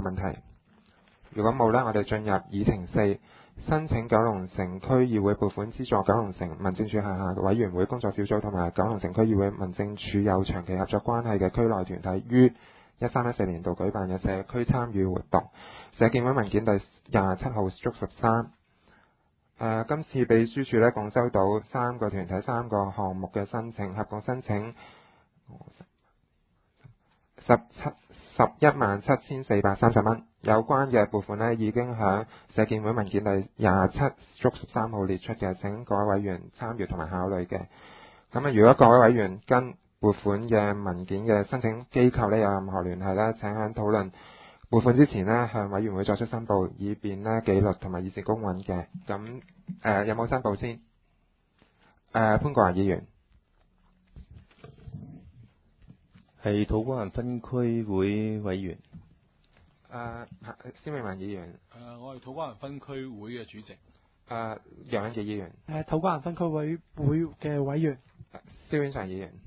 問題？如果冇呢，我哋進入議程4，申請九龍城區議會撥款資助九龍城民政處轄下委員會工作小組同埋九龍城區議會民政處有長期合作關係嘅區內團體於13-14年度舉辦嘅社區參與活動。社建會文件第27號/13。今次秘書處呢共收到3個團體3個項目嘅申請，合共申請117430蚊。有關嘅撥款呢已經喺社建會文件第27/13號列出嘅，請各位委員參閱同埋考慮嘅。咁如果各位委員跟撥款嘅文件嘅申請機構呢有任何聯繫呢，請喺討論撥款之前呢向委員會作出申報，以便呢紀律同埋議事公允嘅。咁有冇申報先？潘國華議員係土瓜灣分區會委員。 蕭美文議員。 我係土瓜灣分區會嘅主席。 楊永傑議員。 土瓜灣分區會嘅委員。 蕭婉常議員。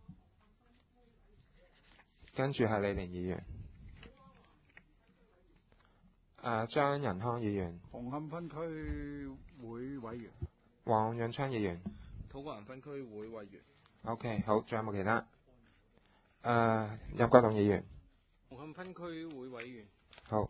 跟住係李連議員。張仁康議員。 紅磡分區會委員。 黃潤昌議員。 土瓜灣分區會委員。 OK， 好，仲有冇其他？任國棟議員。 紅磡分區會委員。 好。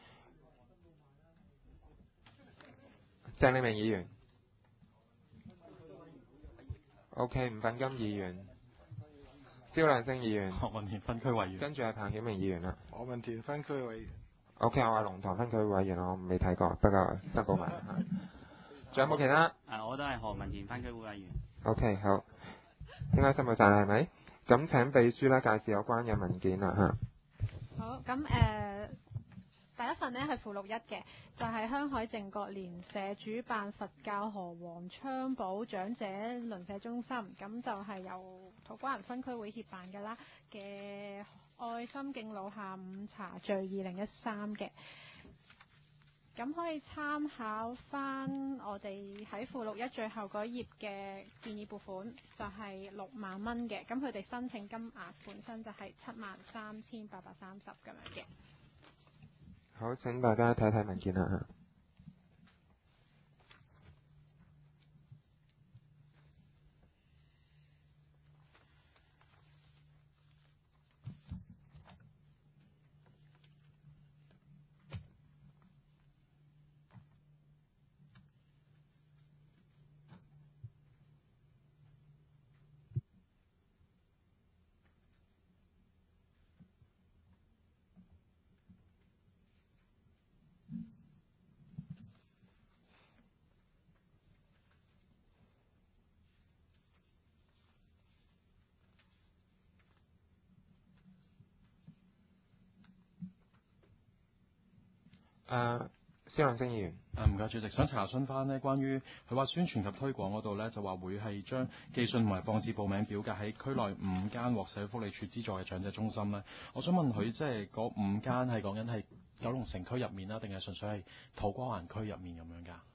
鄭麗明議員。OK， 吳品金議員。蕭亮星議員。 何文田分區委員。 跟住係彭曉明議員啦。 何文田分區委員。 OK， 我係龍塘分區委員，我未睇過，不過申報埋。仲有冇其他？ 我都係何文田分區會委員。 OK， 好，應該申報晒啦，係咪？咁請秘書咧介紹有關嘅文件啦嚇。 好，咁第一份呢係附錄1嘅，就係香海靜國蓮社主辦佛教河皇昌寶長者鄰舍中心，咁就係由土瓜灣分區會協辦嘅啦嘅愛心敬老下午茶聚2013嘅。咁可以參考翻我哋喺附錄1最後嗰頁嘅建議撥款，就係6萬蚊嘅。咁佢哋申請金額本身就係73830咁樣嘅。 好，請大家睇睇文件啦嚇。蕭亮星議員。 唔該，主席，想查詢翻呢關於佢話宣傳及推廣嗰度呢，就話會係將寄信同埋放置報名表格喺區內5間獲社會福利署資助嘅長者中心呢。我想問佢，即係嗰5間係講緊係九龍城區入面啦，定係純粹係土瓜灣區入面咁樣㗎？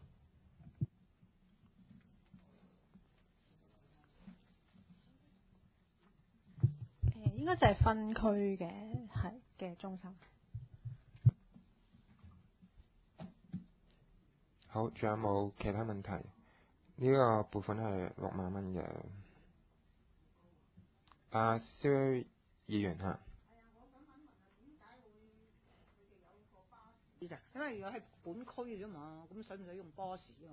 應該就係分區嘅中心。 好，仲有冇其他問題？呢個撥款係6萬蚊嘅。蕭議員嚇。 因為如果係本區嘅啫嘛，咁使唔使用巴士啊？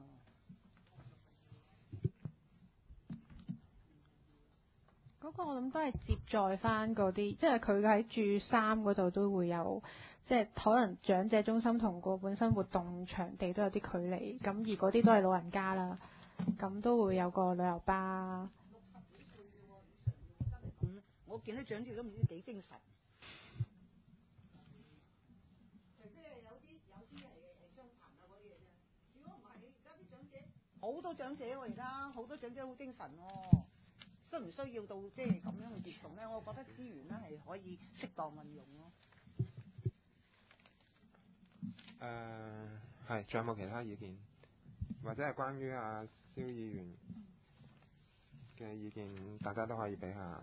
嗰個我諗都係接載翻嗰啲，即係佢喺住3嗰度都會有，即係可能長者中心同個本身活動場地都有啲距離，咁而嗰啲都係老人家啦，咁都會有個旅遊巴。 我見啲長者都唔知幾精神。除非係有啲係傷殘啊嗰啲嘅啫，如果唔係，而家啲長者好多長者喎，而家好多長者好精神喎。需唔需要到即係咁樣去接送咧？我覺得資源咧係可以適當運用咯。 係，仲有冇其他意見？或者係關於阿蕭議員嘅意見，大家都可以俾下。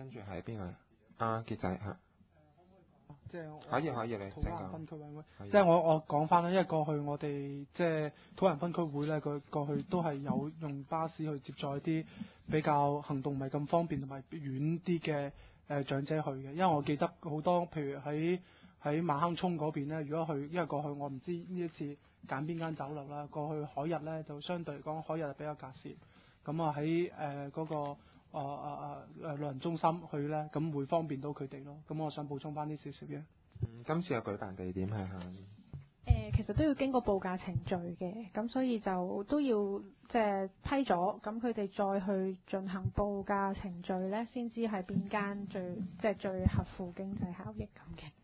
跟住係邊個？傑仔嚇。 即係可以你土瓜灣分區委員會， 可以即係我講翻啦，因為過去我哋即係土瓜灣分區會咧，佢過去都係有用巴士去接載啲比較行動唔係咁方便同埋遠啲嘅長者去嘅，因為我記得好多譬如喺馬坑涌嗰邊咧，如果去，因為過去我唔知呢一次揀邊間酒樓啦，過去海逸咧就相對嚟講海逸係比較隔涉，咁啊喺嗰個老人中心去咧，咁會方便到佢哋咯。咁我想補充翻啲少少嘅。 今次嘅舉辦地點係喺其實都要經過報價程序嘅，咁所以就都要即係批咗，咁佢哋再去進行報價程序咧，先知係邊間最合乎經濟效益咁嘅。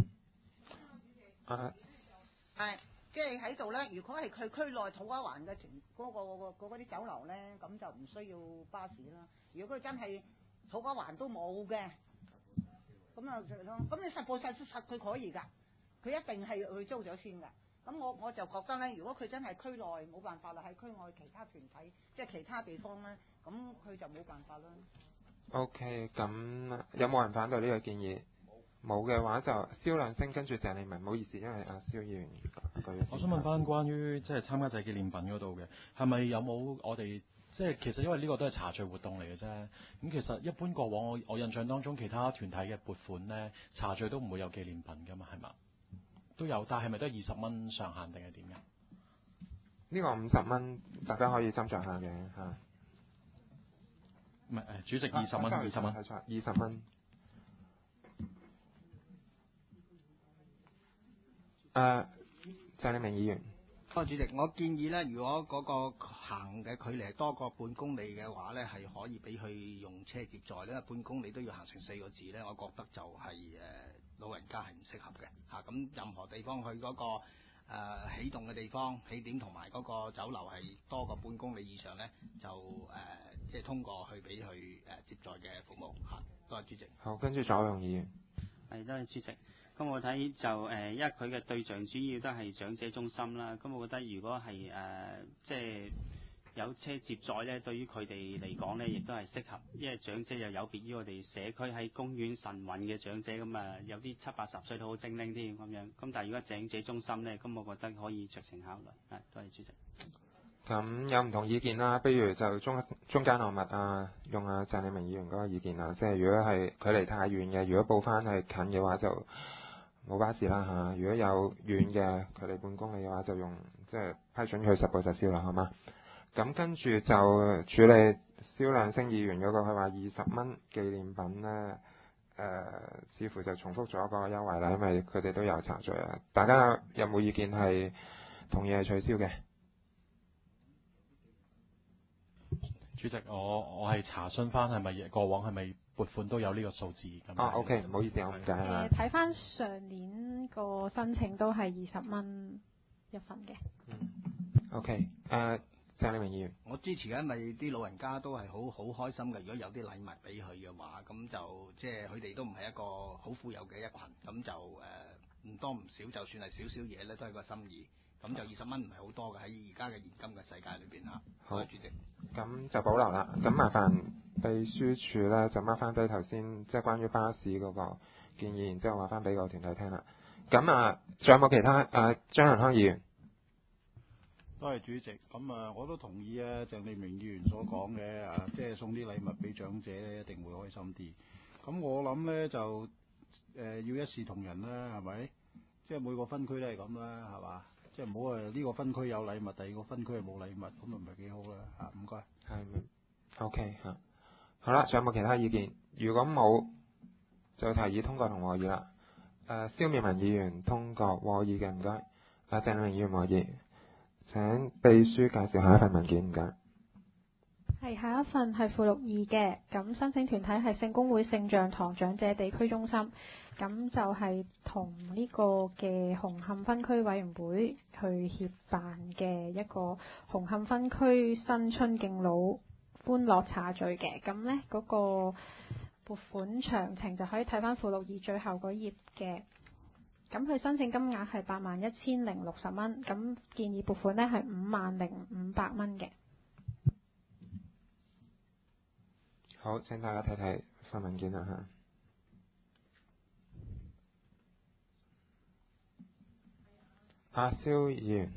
係即係喺度咧。如果係佢區內土瓜灣嘅嗰啲酒樓咧，咁就唔需要巴士啦。如果佢真係土瓜灣都冇嘅，咁啊咁你實報實佢可以㗎，佢一定係去租咗先㗎。咁我就覺得咧，如果佢真係區內冇辦法啦，喺區外其他團體即係其他地方咧，咁佢就冇辦法啦。 OK，咁有冇人反對呢個建議？冇嘅話就蕭亮星跟住鄭麗文，唔好意思，因為阿蕭議員我想問翻關於即係參加祭紀念品嗰度嘅，係咪有冇我哋即係其實因為呢個都係茶敘活動嚟嘅啫。咁其實一般過往我印象當中其他團體嘅撥款咧，茶敘都唔會有紀念品㗎嘛，係嘛？都有，但係咪都係20蚊上限定係點嘅？ 呢個50蚊，大家可以斟酌下嘅嚇。 唔係主席20蚊，20蚊， 係錯，20蚊。鄭麗明議員。 主席，我建議咧，如果嗰個行嘅距離係多過半公里嘅話咧，係可以俾佢用車接載咧。半公里都要行成4個字咧，我覺得就係老人家係唔適合嘅嚇。咁任何地方去嗰個起動嘅地方、起點同埋嗰個酒樓係多過半公里以上咧，就即係通過去俾佢接載嘅服務嚇。多謝主席。 好，跟住左龍議員。 係，多謝主席。咁我睇就因為佢嘅對象主要都係長者中心啦。咁我覺得如果係即係有車接載咧，對於佢哋嚟講咧，亦都係適合，因為長者又有別於我哋社區喺公園晨運嘅長者咁啊，有啲70-80歲都好精靈添咁樣。咁但係如果長者中心咧，咁我覺得可以酌情考慮。係，多謝主席。 咁有唔同意見啦，不如就中間落墨用鄭麗明議員嗰個意見啦。即係如果係距離太遠嘅，如果報翻係近嘅話就冇巴士啦嚇。如果有遠嘅距離半公里嘅話，就用即係批准佢實報實銷啦，好嗎？咁跟住就處理蕭亮星議員嗰個，佢話20蚊紀念品咧，似乎就重複咗個優惠啦，因為佢哋都有茶敘啊。大家有冇意見係同意係取消嘅？ 主席，我係查詢翻係咪過往係咪撥款都有呢個數字咁。 OK， 唔好意思，我唔解啦。 睇翻上年個申請都係20蚊一份嘅。 OK，鄭麗明議員， 我支持嘅，因為啲老人家都係好開心嘅。如果有啲禮物俾佢嘅話，咁就即係佢哋都唔係一個好富有嘅一群，咁就唔多唔少，就算係少少嘢咧，都係個心意。咁就20蚊唔係好多嘅，喺而家嘅現今嘅世界裏邊嚇。好，主席。咁就保留啦。咁麻煩秘書處咧就 mark 翻低頭先，即係關於巴士嗰個建議，然之後話翻俾個團體聽啦。咁仲有冇其他？張仁康議員。 多謝主席。咁我都同意鄭麗明議員所講嘅即係送啲禮物俾長者咧，一定會開心啲。咁我諗咧就要一視同仁啦，係咪？即係每個分區都係咁啦，係嘛？即係唔好呢個分區有禮物，第二個分區係冇禮物，咁啊唔係幾好啦嚇。唔該。 係 OK 嚇。好啦，仲有冇其他意見？如果冇，就提議通過同和議啦。蕭妙文議員通過和議嘅，唔該。鄭麗明議員和議。請秘書介紹下一份文件，唔該。 係，下一份係附錄2嘅，咁申請團體係聖公會聖象堂長者地區中心，咁就係同呢個嘅紅磡分區委員會去協辦嘅一個紅磡分區新春敬老歡樂茶敘嘅，咁呢嗰個撥款詳情就可以睇翻附錄2最後嗰頁嘅。咁佢申請金額係81,060蚊，咁建議撥款呢係50500蚊嘅。 好，請大家睇睇份文件啦嚇。阿蕭議員，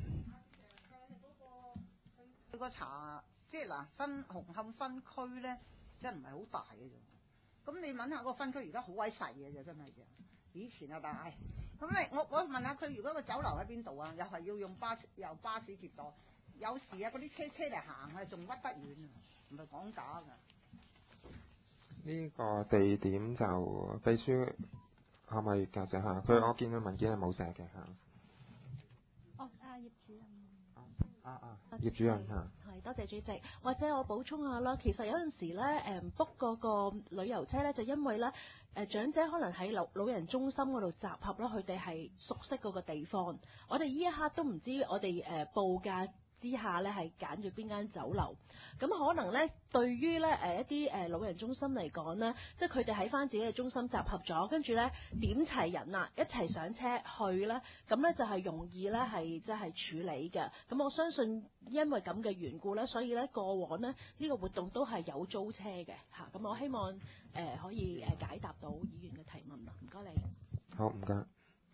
佢個茶即係嗱紅磡分區咧，真係唔係好大嘅啫。咁你問下個分區而家好鬼細嘅啫，真係嘅。以前啊大。咁我問下佢，如果個酒樓喺邊度啊？又係要用由巴士接載，有時啊嗰啲車嚟行啊，仲屈得遠啊，唔係講假㗎。 呢個地點就秘書可唔可以解釋下？我見到文件係冇寫嘅嚇。 葉主任。 葉主任嚇。 係，多謝主席。或者我補充下啦，其實有陣時咧，book 嗰個旅遊車咧，就因為咧長者可能喺老人中心嗰度集合啦，佢哋係熟悉嗰個地方。我哋呢一刻都唔知我哋報價之下咧係揀咗邊間酒樓，咁可能咧對於咧一啲老人中心嚟講咧，即係佢哋喺翻自己嘅中心集合咗，跟住咧點齊人啦，一齊上車去咧，咁咧就係容易咧係即係處理嘅。咁我相信因為咁嘅緣故咧，所以咧過往咧呢個活動都係有租車嘅嚇。咁我希望可以解答到議員嘅提問啦，唔該你。 好，唔該。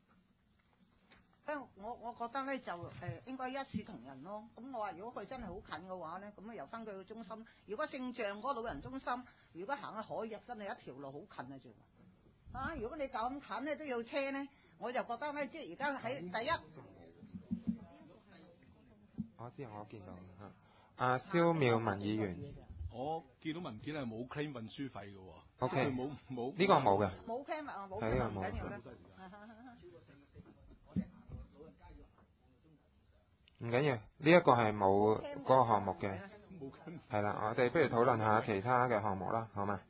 我覺得咧就應該一視同仁咯。咁我話如果佢真係好近嘅話咧，咁啊由翻佢個中心。如果聖象嗰個老人中心，如果行去海逸真係一條路好近嘅啫。啊，如果你咁近咧都要車咧，我就覺得咧即係而家喺第一。 我知我見到嚇。阿蕭妙文議員。 我見到文件係冇 claim 運輸費嘅喎。 O K。 冇呢個冇嘅。 冇 claim 啊，冇 claim 唔緊要啦。 唔緊要，呢一個係冇嗰個項目嘅，係啦，我哋不如討論下其他嘅項目啦，好嗎？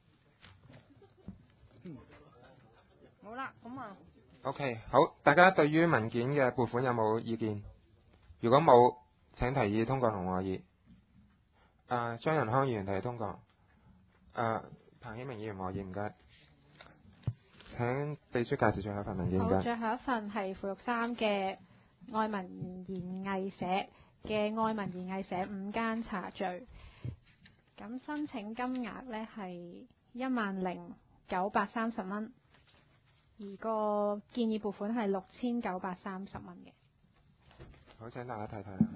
好啦，咁啊。 OK， 好，大家對於文件嘅撥款有冇意見？如果冇，請提議通過同我議。張仁康議員提議通過。彭希明議員和議，唔該。請秘書介紹最後一份文件。 好，最後一份係附錄3嘅。愛民研藝社嘅愛民研藝社5間茶聚，咁申請金額呢係10,930蚊，而個建議撥款係6,930蚊嘅。 好，請大家睇睇啦。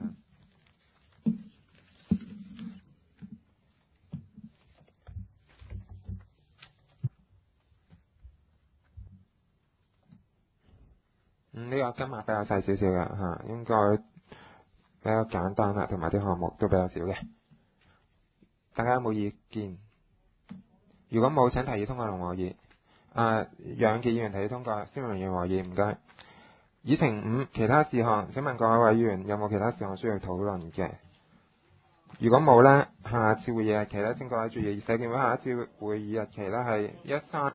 呢個金額比較細少少嘅嚇，應該比較簡單啦，同埋啲項目都比較少嘅。大家有冇意見？如果冇，請提議通過同和議。楊傑議員提議通過，蕭明員和議，唔該。議程5其他事項，請問各位委員有冇其他事項需要討論嘅？如果冇呢，下次會議日期呢，請各位注意，社建會下一次會議日期呢係13